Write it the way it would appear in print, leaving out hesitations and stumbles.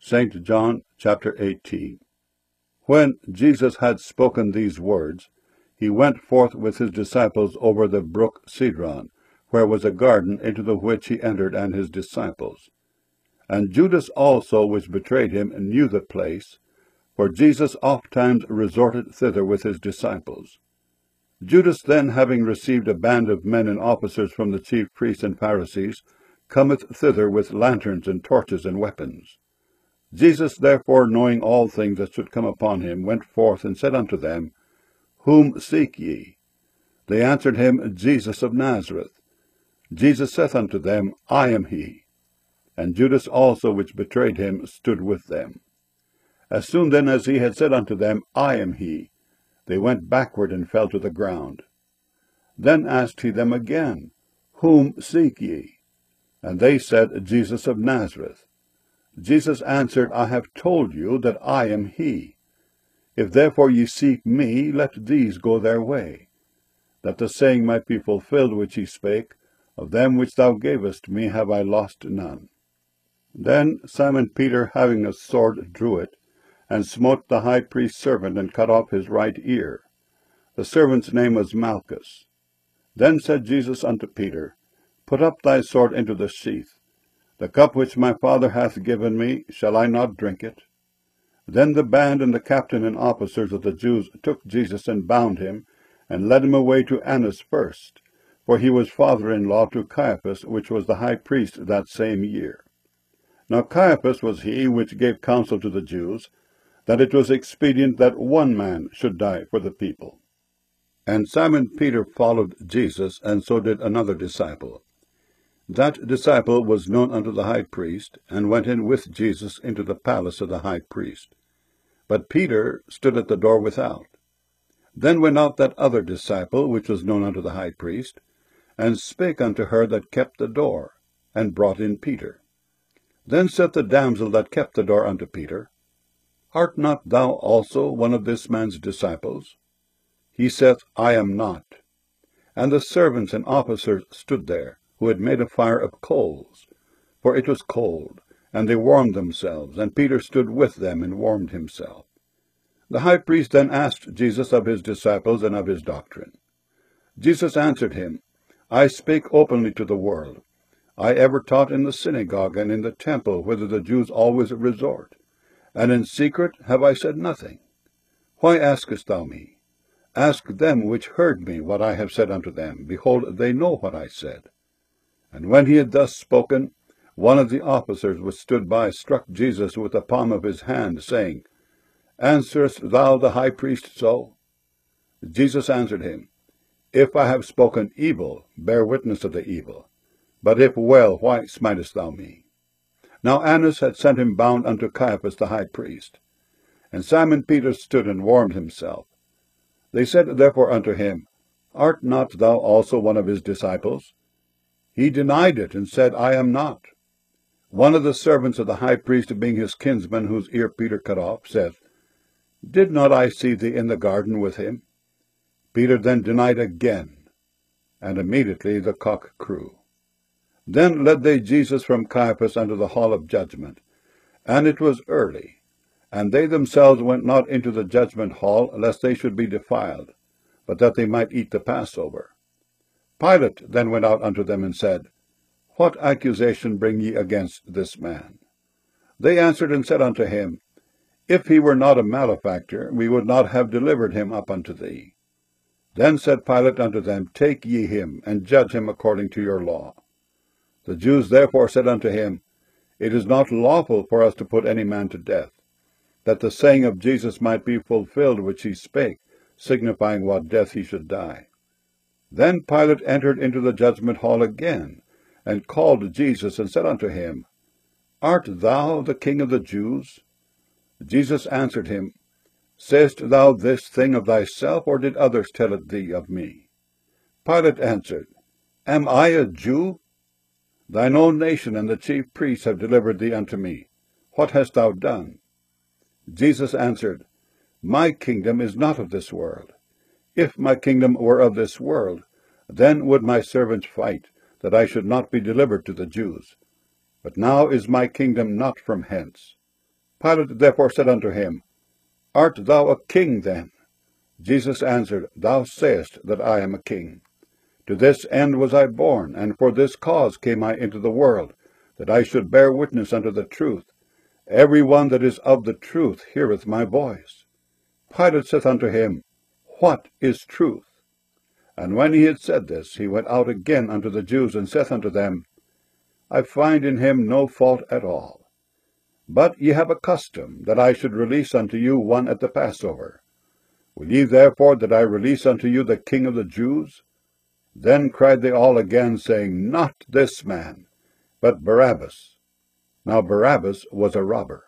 St. John chapter 18. When Jesus had spoken these words, he went forth with his disciples over the brook Cedron, where was a garden, into the which he entered and his disciples. And Judas also, which betrayed him, knew the place, for Jesus ofttimes resorted thither with his disciples. Judas then, having received a band of men and officers from the chief priests and Pharisees, cometh thither with lanterns and torches and weapons. Jesus therefore, knowing all things that should come upon him, went forth and said unto them, Whom seek ye? They answered him, Jesus of Nazareth. Jesus saith unto them, I am he. And Judas also, which betrayed him, stood with them. As soon then as he had said unto them, I am he, they went backward and fell to the ground. Then asked he them again, Whom seek ye? And they said, Jesus of Nazareth. Jesus answered, I have told you that I am he. If therefore ye seek me, let these go their way, that the saying might be fulfilled which he spake, Of them which thou gavest me have I lost none. Then Simon Peter, having a sword, drew it, and smote the high priest's servant, and cut off his right ear. The servant's name was Malchus. Then said Jesus unto Peter, Put up thy sword into the sheath. The cup which my Father hath given me, shall I not drink it? Then the band and the captain and officers of the Jews took Jesus and bound him, and led him away to Annas first, for he was father-in-law to Caiaphas, which was the high priest that same year. Now Caiaphas was he which gave counsel to the Jews, that it was expedient that one man should die for the people. And Simon Peter followed Jesus, and so did another disciple. That disciple was known unto the high priest, and went in with Jesus into the palace of the high priest. But Peter stood at the door without. Then went out that other disciple, which was known unto the high priest, and spake unto her that kept the door, and brought in Peter. Then said the damsel that kept the door unto Peter, Art not thou also one of this man's disciples? He saith, I am not. And the servants and officers stood there, who had made a fire of coals, for it was cold, and they warmed themselves, and Peter stood with them and warmed himself. The high priest then asked Jesus of his disciples and of his doctrine. Jesus answered him, I spake openly to the world. I ever taught in the synagogue and in the temple, whither the Jews always resort, and in secret have I said nothing. Why askest thou me? Ask them which heard me what I have said unto them. Behold, they know what I said. And when he had thus spoken, one of the officers which stood by struck Jesus with the palm of his hand, saying, Answerest thou the high priest so? Jesus answered him, If I have spoken evil, bear witness of the evil. But if well, why smitest thou me? Now Annas had sent him bound unto Caiaphas the high priest. And Simon Peter stood and warmed himself. They said therefore unto him, Art not thou also one of his disciples? He denied it, and said, I am not. One of the servants of the high priest, being his kinsman, whose ear Peter cut off, saith, Did not I see thee in the garden with him? Peter then denied again, and immediately the cock crew. Then led they Jesus from Caiaphas unto the hall of judgment, and it was early, and they themselves went not into the judgment hall, lest they should be defiled, but that they might eat the Passover. Pilate then went out unto them, and said, What accusation bring ye against this man? They answered and said unto him, If he were not a malefactor, we would not have delivered him up unto thee. Then said Pilate unto them, Take ye him, and judge him according to your law. The Jews therefore said unto him, It is not lawful for us to put any man to death, that the saying of Jesus might be fulfilled which he spake, signifying what death he should die. Then Pilate entered into the judgment hall again, and called Jesus, and said unto him, Art thou the King of the Jews? Jesus answered him, Sayest thou this thing of thyself, or did others tell it thee of me? Pilate answered, Am I a Jew? Thine own nation and the chief priests have delivered thee unto me. What hast thou done? Jesus answered, My kingdom is not of this world. If my kingdom were of this world, then would my servants fight, that I should not be delivered to the Jews. But now is my kingdom not from hence. Pilate therefore said unto him, Art thou a king then? Jesus answered, Thou sayest that I am a king. To this end was I born, and for this cause came I into the world, that I should bear witness unto the truth. Every one that is of the truth heareth my voice. Pilate saith unto him, What is truth? And when he had said this, he went out again unto the Jews, and saith unto them, I find in him no fault at all. But ye have a custom, that I should release unto you one at the Passover. Will ye therefore that I release unto you the King of the Jews? Then cried they all again, saying, Not this man, but Barabbas. Now Barabbas was a robber.